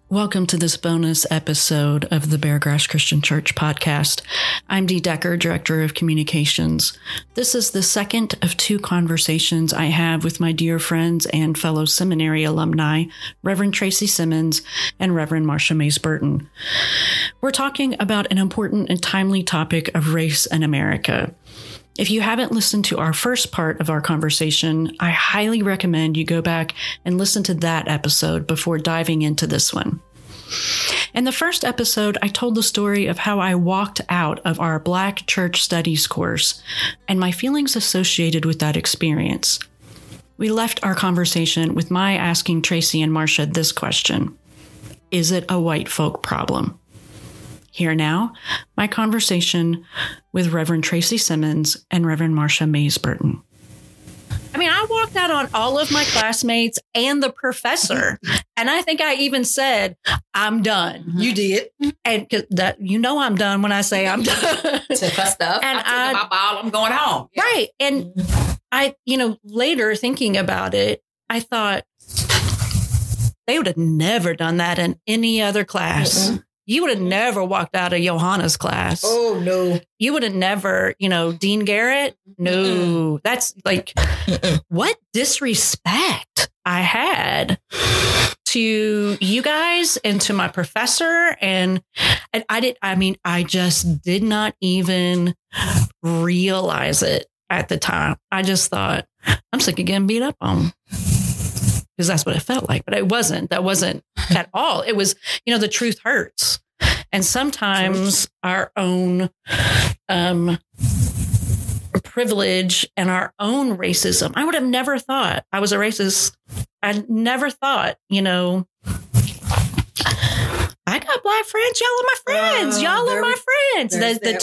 Welcome to this bonus episode of the Beargrass Christian Church podcast. I'm Dee Decker, Director of Communications. This is the second of two conversations I have with my dear friends and fellow seminary alumni, Reverend Tracy Simmons and Reverend Marcia Mays Burton. We're talking about an important and timely topic of race in America. If you haven't listened to our first part of our conversation, I highly recommend you go back and listen to that episode before diving into this one. In the first episode, I told the story of how I walked out of our Black Church Studies course and my feelings associated with that experience. We left our conversation with my asking Tracy and Marcia this question: is it a white folk problem? Here now, my conversation with Reverend Tracy Simmons and Reverend Marcia Mays Burton. I mean, I walked out on all of my classmates and the professor, and I think I even said, I'm done. You did. And that, you know, I'm done when I say I'm done. Took her stuff. And I took my ball. I'm going home. Yeah. Right. And later thinking about it, I thought they would have never done that in any other class. Mm-hmm. You would have never walked out of Johanna's class. Oh, no. You would have never, Dean Garrett. No, that's like, what disrespect I had to you guys and to my professor. And I just did not even realize it at the time. I just thought, I'm sick of getting beat up on. Because that's what it felt like. But it wasn't. That wasn't at all. It was, the truth hurts. And sometimes our own privilege and our own racism. I would have never thought I was a racist. I never thought, I got Black friends. Y'all are my friends. Y'all are my friends. The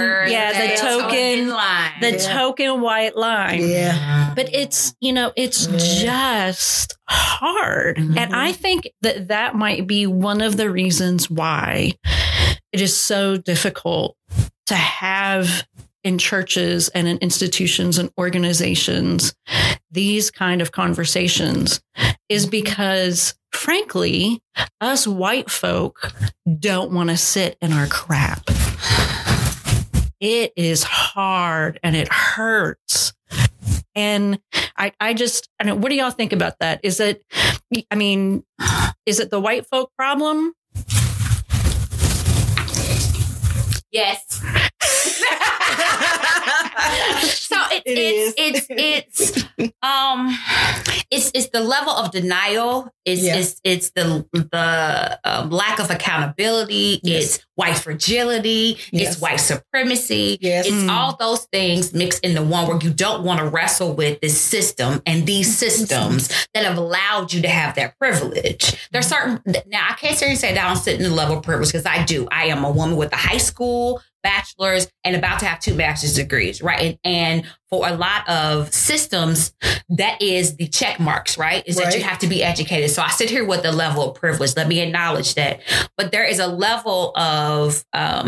token white line. Yeah. But it's just hard. Mm-hmm. And I think that might be one of the reasons why it is so difficult to have in churches and in institutions and organizations these kind of conversations, is because, frankly, us white folk don't want to sit in our crap. It is hard and it hurts. And what do y'all think about that? Is it the white folk problem? Yes. So it's the level of denial. It's the lack of accountability. Yes. It's white fragility. Yes. It's white supremacy. Yes. It's all those things mixed into one, where you don't want to wrestle with this system and these systems that have allowed you to have that privilege. There's certain, now I can't seriously say that I don't sit in the level of privilege, because I do. I am a woman with a high school bachelor's and about to have 2 master's degrees, right? And for a lot of systems, that is the check marks, right? That you have to be educated. So I sit here with a level of privilege. Let me acknowledge that. But there is a level of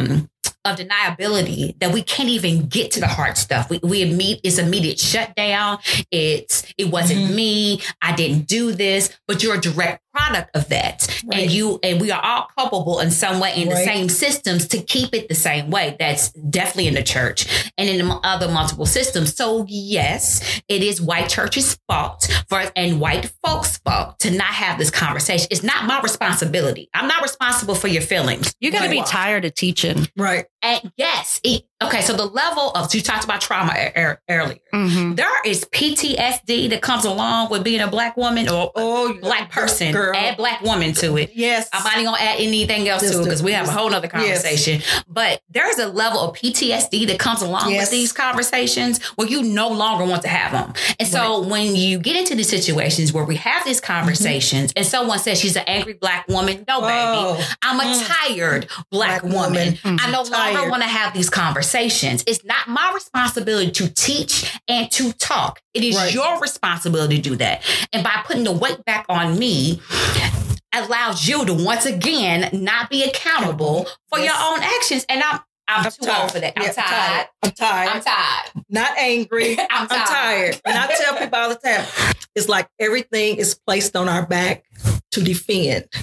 deniability that we can't even get to the hard stuff. It's immediate shutdown. It wasn't me. I didn't do this, but you're a direct product of that. Right. And we are all culpable in some way in the same systems to keep it the same way. That's definitely in the church and in the other multiple systems. So yes, it is white church's fault and white folks' fault to not have this conversation. It's not my responsibility. I'm not responsible for your feelings. You're going to be tired of teaching. Right. And yes. Okay. So the level of, you talked about trauma earlier. Mm-hmm. There is PTSD that comes along with being a Black woman or Black person. Girl. Add Black woman to it. Yes. I'm not even going to add anything else to it, because we have a whole nother conversation. Yes. But there's a level of PTSD that comes along with these conversations where you no longer want to have them. And so when you get into these situations where we have these conversations and someone says she's an angry Black woman, no, baby, I'm a tired Black woman. I no longer want to have these conversations. It's not my responsibility to teach and to talk. It is your responsibility to do that. And by putting the weight back on me, allows you to once again not be accountable for your own actions. And I'm too old for that. I'm tired. Not angry. I'm tired. And I tell people all the time, it's like everything is placed on our back to defend.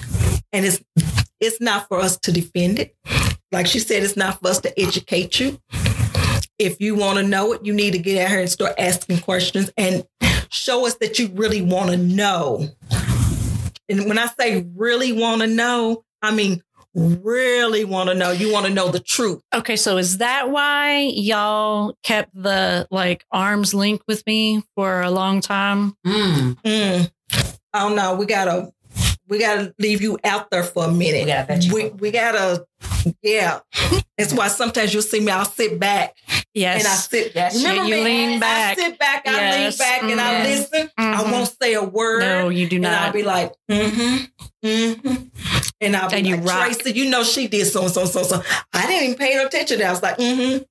And it's not for us to defend it. Like she said, it's not for us to educate you. If you want to know it, you need to get out here and start asking questions and show us that you really want to know. And when I say really want to know, I mean really want to know. You want to know the truth. Okay, so is that why y'all kept the arm's length with me for a long time? I don't know. We gotta leave you out there for a minute. We gotta, yeah. That's why sometimes you'll see me, I'll sit back. Yes. And I sit. Remember you lean back. I sit back, I lean back, and I listen. I won't say a word. No, you do not. And I'll be like, And I'll be like, Tracy, you know she did so. I didn't even pay no attention to that. I was like,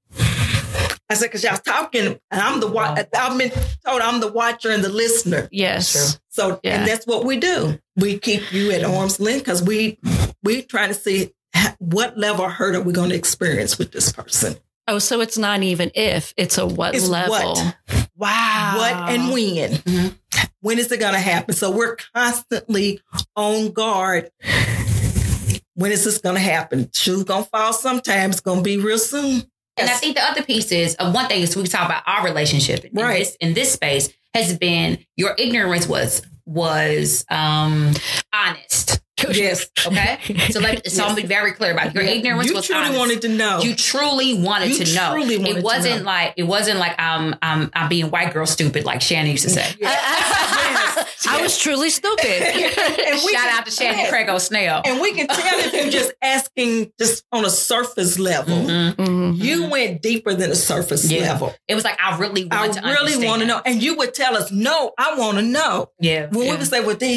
I said, because y'all talking, and I've been told I'm the watcher and the listener. Yes. So, and that's what we do. We keep you at arm's length because we try to see what level of hurt are we going to experience with this person. Oh, so it's not even if, it's a what level. What. Wow. What and when. Mm-hmm. When is it going to happen? So we're constantly on guard. When is this going to happen? Shoe's going to fall sometime. It's going to be real soon. And I think the other piece is, one thing is we talk about our relationship in this space has been your ignorance was honest. Yes. Okay. So I'm gonna be very clear about it. Your ignorance was honest. You truly wanted to know. You truly wanted to know. It wasn't like I'm being white girl stupid like Shannon used to say. Yes. I was truly stupid. And shout out to Shannon Craig O'Snell. And we can tell if you're just asking just on a surface level. You went deeper than a surface level. It was like I really want to know. And you would tell us, no, I want to know. Yeah. When we would say, well,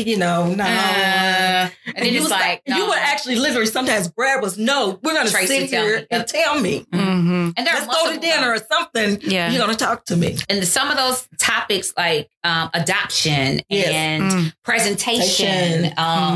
no. And then you was like, no. You would actually literally sometimes grab us. No, we're going to sit here and tell me. And let's go to dinner or something. Yeah. You're going to talk to me. And some of those topics like adoption and presentation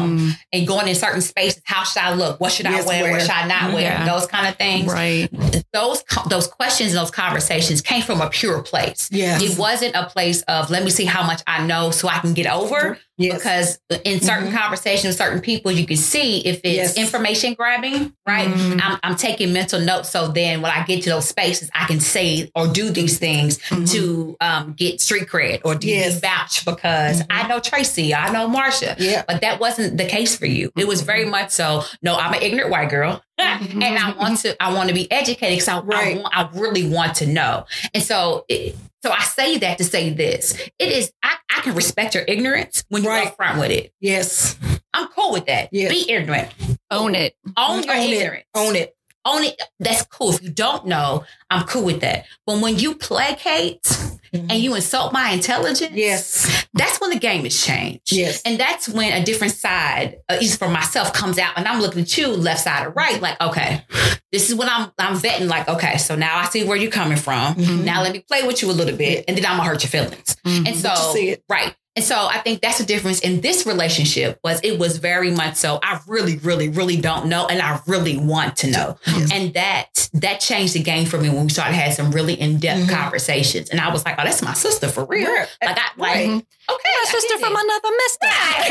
and going in certain spaces. How should I look? What should I wear? What should I not wear? Those kind of things. Right. Those questions and those conversations came from a pure place. Yes. It wasn't a place of let me see how much I know so I can get over. Yes. Because in certain conversations with certain people, you can see if it's information grabbing, right? I'm taking mental notes. So then when I get to those spaces, I can say or do these things to get street cred or do vouch because I know Tracy, I know Marsha. Yeah. But that wasn't the case for you. It was very much so, no, I'm an ignorant white girl. And I want to be educated because I really want to know. And so I say that to say this. It is, I can respect your ignorance when you're upfront with it. Yes. I'm cool with that. Yes. Be ignorant. Own it. Own your ignorance. Own it. Own it. That's cool. If you don't know, I'm cool with that. But when you placate and you insult my intelligence, that's when the game has changed. Yes. And that's when a different side, at least for myself, comes out and I'm looking at you left side or right, like, okay, this is when I'm vetting, like, okay, so now I see where you're coming from. Now let me play with you a little bit and then I'm gonna hurt your feelings. And so, right. And so I think that's the difference in this relationship it was very much so I really, really, really don't know. And I really want to know. Yes. And that changed the game for me when we started having some really in-depth conversations. And I was like, oh, that's my sister for real. Like, okay. My sister from another mister.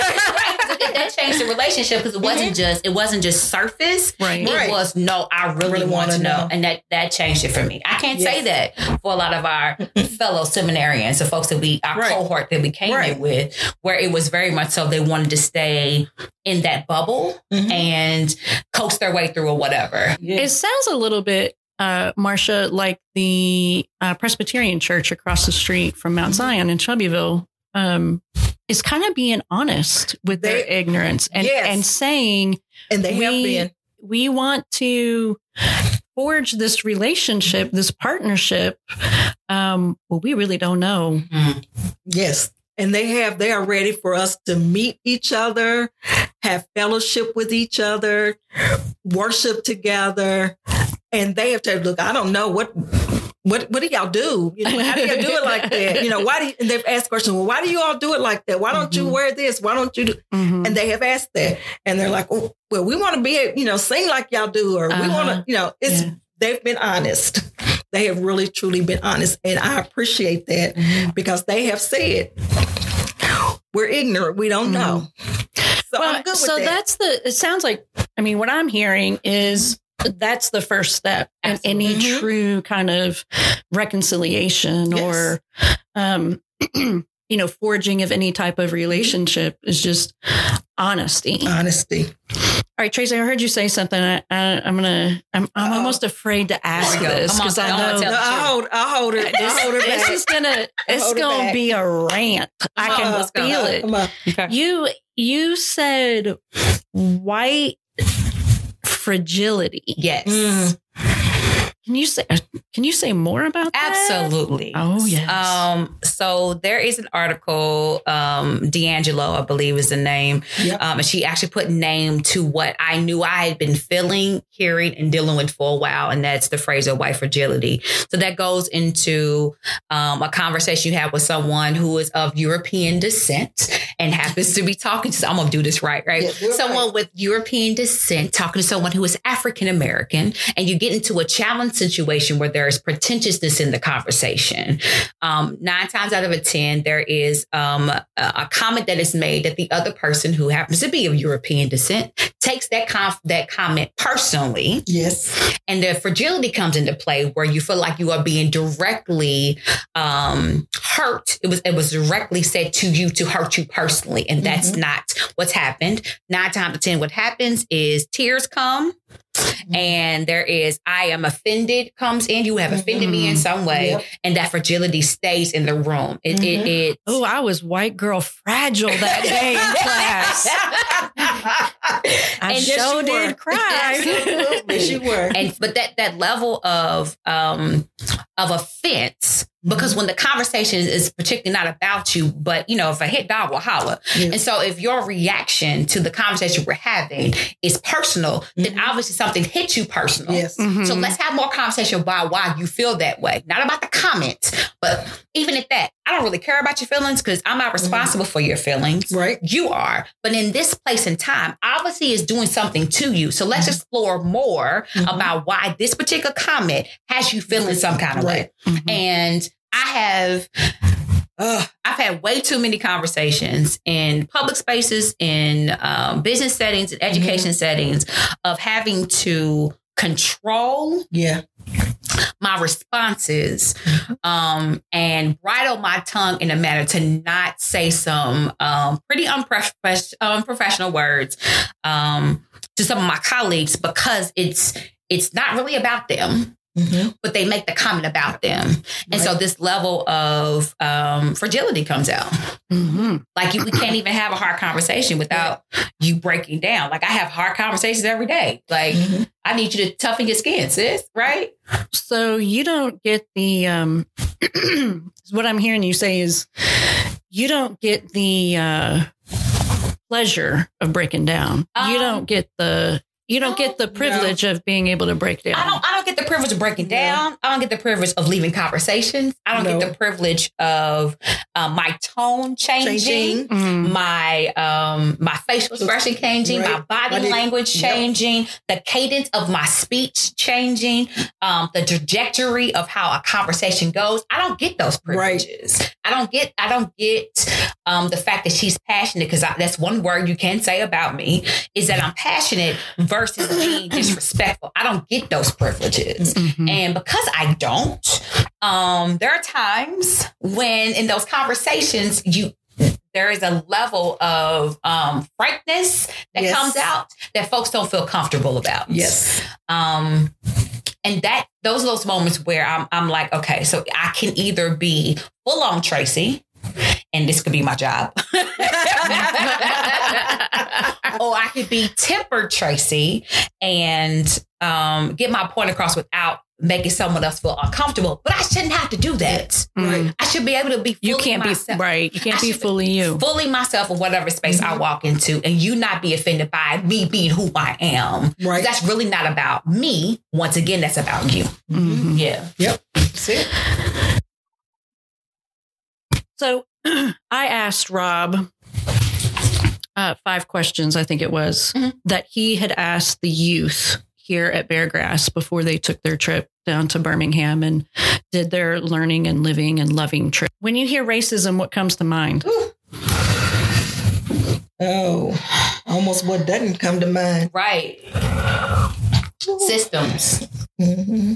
Right. That changed the relationship because it wasn't just surface. Right. It was, no, I really want to know. And that changed it for me. I can't say that for a lot of our fellow seminarians, the folks that our cohort that we came in with, where it was very much so they wanted to stay in that bubble and coast their way through or whatever. Yeah. It sounds a little bit, Marsha, like the Presbyterian church across the street from Mount Zion in Shelbyville is kind of being honest with their ignorance and saying, and they have been. We want to forge this relationship, this partnership. Well, we really don't know. Yes. And they are ready for us to meet each other, have fellowship with each other, worship together. And they have to look, I don't know what do y'all do? How do you do it like that? And they've asked questions. Well, why do you all do it like that? Why don't you wear this? Why don't you do? And they have asked that. And they're like, oh, well, we want to be, sing like y'all do, or we want to, they've been honest. They have really, truly been honest. And I appreciate that because they have said, we're ignorant. We don't know. So I'm good with that. It sounds like, I mean, what I'm hearing is that's the first step in any true kind of reconciliation or, forging of any type of relationship is just honesty. All right, Tracy, I heard you say something. I'm almost afraid to ask this because I know I'll hold it. This is gonna be a rant. I can feel it. Come on. Okay. You said white fragility. Yes. Can you say more about that? Absolutely. Oh, yes. So there is an article, D'Angelo, I believe is the name. Yep. And she actually put name to what I knew I had been feeling, hearing, and dealing with for a while. And that's the phrase of white fragility. So that goes into a conversation you have with someone who is of European descent and happens to be talking to, I'm going to do this right? Yeah, someone with European descent, talking to someone who is African American, and you get into a challenge situation where there is pretentiousness in the conversation. 9 times out of 10, there is a comment that is made that the other person who happens to be of European descent takes that comment personally. Yes. And the fragility comes into play where you feel like you are being directly hurt. It was directly said to you to hurt you personally. And that's not what's happened. 9 times out of 10, what happens is tears come. And there is, I am offended comes in. You have offended me in some way. And that fragility stays in the room. Oh, I was white girl fragile that day in class. I sure did cry. Yes, you were. But that level of offense, because when the conversation is particularly not about you, but if a hit dog will holler. And so if your reaction to the conversation we're having is personal, then obviously something hit you personal. Yes. So let's have more conversation about why you feel that way. Not about the comments, but even at that, I don't really care about your feelings because I'm not responsible for your feelings. Right. You are. But in this place and time, obviously is doing something to you. So let's explore more about why this particular comment has you feeling some kind of way. And I've had way too many conversations in public spaces, in business settings, in education settings of having to control my responses and bridle my tongue in a manner to not say some pretty unprofessional words to some of my colleagues because it's not really about them. But they make the comment about them. And so this level of fragility comes out. Like we can't even have a hard conversation without you breaking down. Like I have hard conversations every day. Like I need you to toughen your skin, sis. Right. So you don't get the, what I'm hearing you say is you don't get the pleasure of breaking down. You don't get the privilege of being able to break down. I don't get the privilege of breaking down. I don't get the privilege of leaving conversations. I don't get the privilege of my tone changing. My facial expression changing, my body language changing, the cadence of my speech changing, the trajectory of how a conversation goes. I don't get those privileges. I don't get the fact that she's passionate, because that's one word you can say about me is that I'm passionate versus being disrespectful. I don't get those privileges. And because I don't, there are times when in those conversations, there is a level of frankness that comes out that folks don't feel comfortable about. And those are those moments where I'm like, okay, so I can either be full on Tracy, and this could be my job. Or I could be tempered Tracy and get my point across without making someone else feel uncomfortable. But I shouldn't have to do that. I should be able to be fully myself. You can't be fully you. Fully myself in whatever space I walk into, and you not be offended by me being who I am. That's really not about me. Once again, that's about you. Yeah. Yep. That's it. So I asked Rob 5 questions, I think it was, that he had asked the youth here at Beargrass before they took their trip down to Birmingham and did their learning and living and loving trip. When you hear racism, what comes to mind? Oh almost what doesn't come to mind. Right. Systems. Mm-hmm.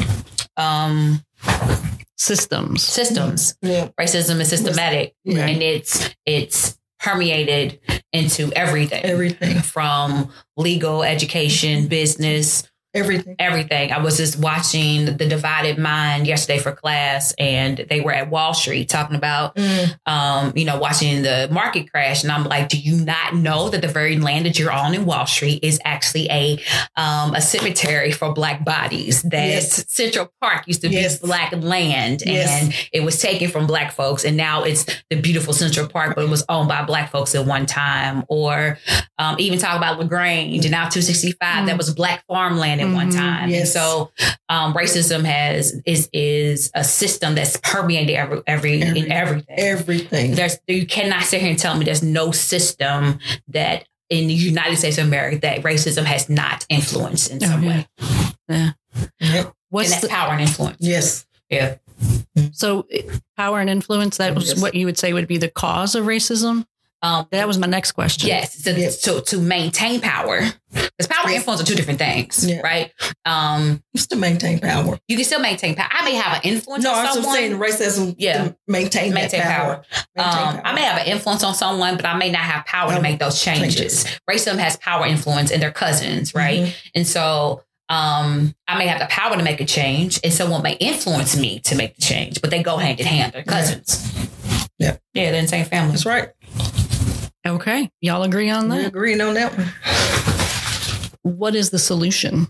Systems. Yeah. Racism is systematic, Yeah. and it's permeated into everything from legal, education, business, everything. I was just watching The Divided Mind yesterday for class, and they were at Wall Street talking about, watching the market crash. And I'm like, do you not know that the very land that you're on in Wall Street is actually a cemetery for Black bodies? That Central Park used to be Black land, and it was taken from Black folks, and now it's the beautiful Central Park, but it was owned by Black folks at one time. Or even talk about LaGrange and now 265, that was Black farmland at one time. Yes. And so racism is a system that's permeated in everything. You cannot sit here and tell me there's no system that in the United States of America that racism has not influenced in some way. Yeah. Yep. And that's power and influence. Yes. Yeah. So power and influence, that was what you would say would be the cause of racism? That was my next question. Yes. So to maintain power, because power and influence are two different things, right? Just to maintain power. You can still maintain power. I may have an influence on someone. I'm saying racism to maintain power. I may have an influence on someone, but I may not have power to make those changes. Racism has power, influence, and they're cousins, right? Mm-hmm. And so I may have the power to make a change, and someone may influence me to make the change, but they go hand in hand. They're cousins. Yeah. Yeah, they're in the same family. That's right. Okay. Y'all agree on that? We agree on that one. What is the solution?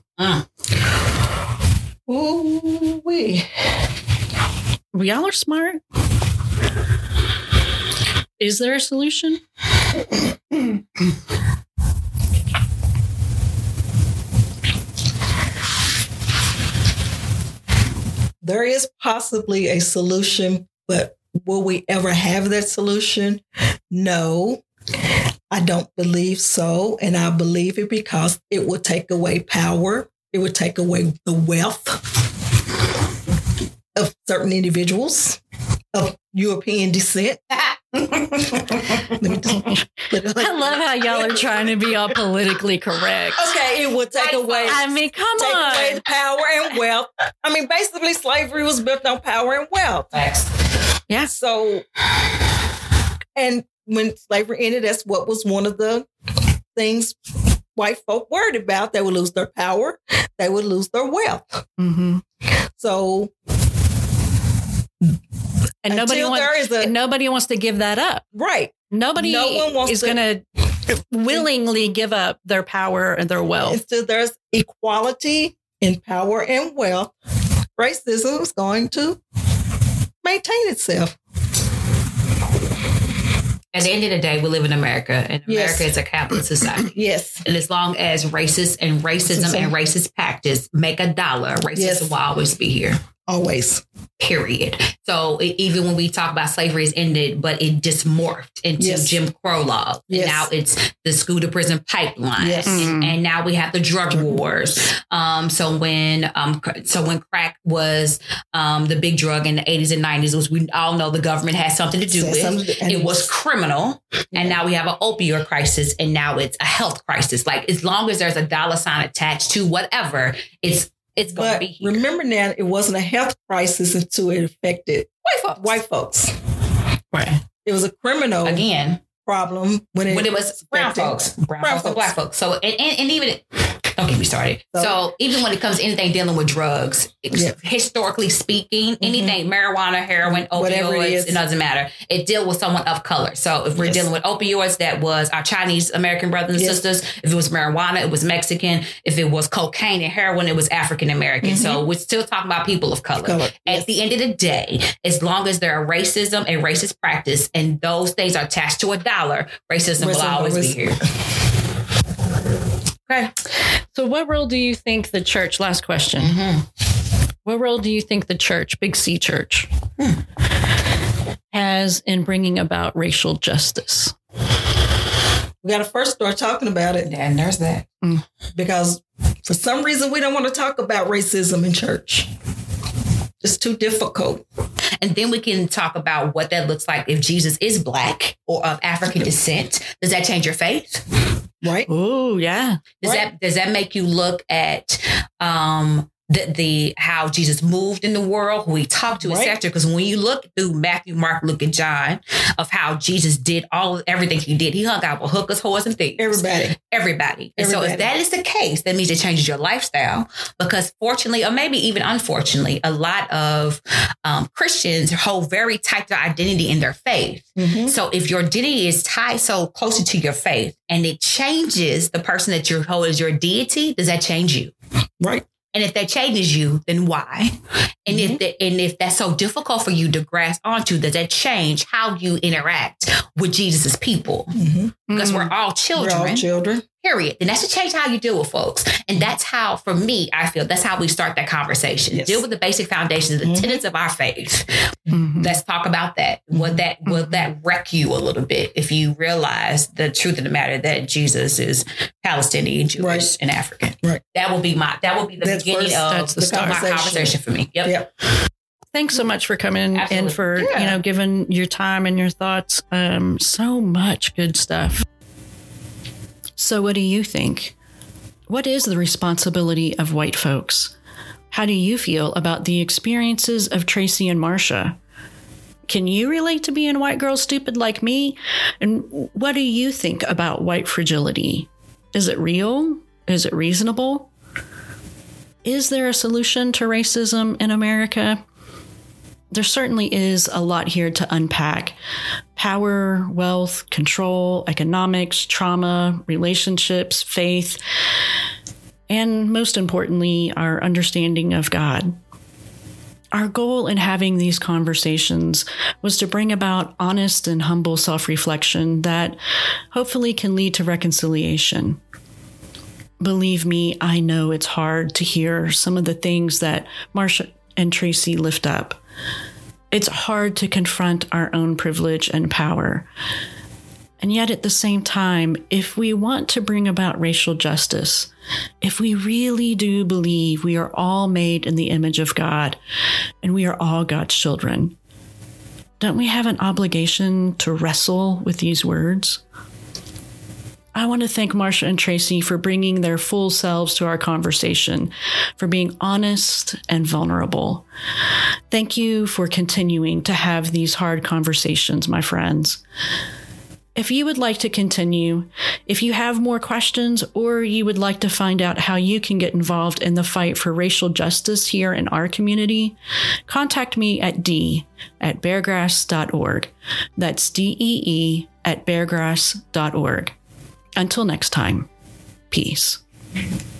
Ooh-wee. Y'all are smart. Is there a solution? There is possibly a solution, but will we ever have that solution? No, I don't believe so. And I believe it because it would take away power. It would take away the wealth of certain individuals of European descent. I love how y'all are trying to be all politically correct. Okay, it would take away. I mean, come on. Take away power and wealth. I mean, basically, slavery was built on power and wealth. Yeah. So, and when slavery ended, that's what was one of the things white folk worried about. They would lose their power. They would lose their wealth. Mm-hmm. So. And nobody wants to give that up. Right. No one is going to willingly give up their power and their wealth. Until there's equality in power and wealth, racism is going to maintain itself. At the end of the day, we live in America, and America is a capitalist society. Yes. And as long as racism and racist practice make $1, racism will always be here. Always. Period. So even when we talk about slavery is ended, but it just morphed into Jim Crow laws. And now it's the school to prison pipeline. Yes. And now we have the drug wars. So when crack was the big drug in the 80s and 90s, which we all know the government had something to do with. It was criminal. And now we have an opioid crisis, and now it's a health crisis. Like, as long as there's a dollar sign attached to whatever, it's going to be here. Remember now, it wasn't a health crisis until it affected white folks. Right. It was a criminal problem when it was brown folks and black folks. So, and even, don't get me started. So even when it comes to anything dealing with drugs, historically speaking, anything, marijuana, heroin, opioids, it doesn't matter. It deals with someone of color. So if we're dealing with opioids, that was our Chinese American brothers and sisters. If it was marijuana, it was Mexican. If it was cocaine and heroin, it was African American. So we're still talking about people of color. At the end of the day, as long as there are racism and racist practice, and those things are attached to $1, racism will always be here. Okay. So what role do you think the church, last question, what role do you think the church, Big C Church, has in bringing about racial justice? We got to first start talking about it. And there's that. Because for some reason, we don't want to talk about racism in church. It's too difficult. And then we can talk about what that looks like if Jesus is Black or of African descent. Does that change your faith? Right. Oh, yeah. Does that make you look at the how Jesus moved in the world, who he talked to, etc.? Because when you look through Matthew, Mark, Luke, and John of how Jesus did everything he did, he hung out with hookers, whores, and thieves. Everybody. And so if that is the case, that means it changes your lifestyle. Because fortunately, or maybe even unfortunately, a lot of Christians hold very tight to identity in their faith. Mm-hmm. So if your identity is tied so closely to your faith and it changes the person that you hold as your deity, does that change you? Right. And if that changes you, then why? And if that's so difficult for you to grasp onto, does that change how you interact with Jesus's people? Mm-hmm. Because we're all children. We're all children. Period. Then that's to change how you deal with folks. And that's how, for me, I feel that's how we start that conversation. Yes. Deal with the basic foundations, the tenets of our faith. Mm-hmm. Let's talk about that. Will that wreck you a little bit if you realize the truth of the matter that Jesus is Palestinian, Jewish, and African? Right. That will be the beginning of my conversation for me. Yep. Thanks so much for coming and for giving your time and your thoughts. So much good stuff. So what do you think? What is the responsibility of white folks? How do you feel about the experiences of Tracy and Marsha? Can you relate to being white girl stupid like me? And what do you think about white fragility? Is it real? Is it reasonable? Is there a solution to racism in America? There certainly is a lot here to unpack. Power, wealth, control, economics, trauma, relationships, faith, and most importantly, our understanding of God. Our goal in having these conversations was to bring about honest and humble self-reflection that hopefully can lead to reconciliation. Believe me, I know it's hard to hear some of the things that Marsha and Tracy lift up. It's hard to confront our own privilege and power. And yet at the same time, if we want to bring about racial justice, if we really do believe we are all made in the image of God and we are all God's children, don't we have an obligation to wrestle with these words? I want to thank Marsha and Tracy for bringing their full selves to our conversation, for being honest and vulnerable. Thank you for continuing to have these hard conversations, my friends. If you would like to continue, if you have more questions, or you would like to find out how you can get involved in the fight for racial justice here in our community, contact me at d@beargrass.org. That's DEE@beargrass.org. Until next time, peace.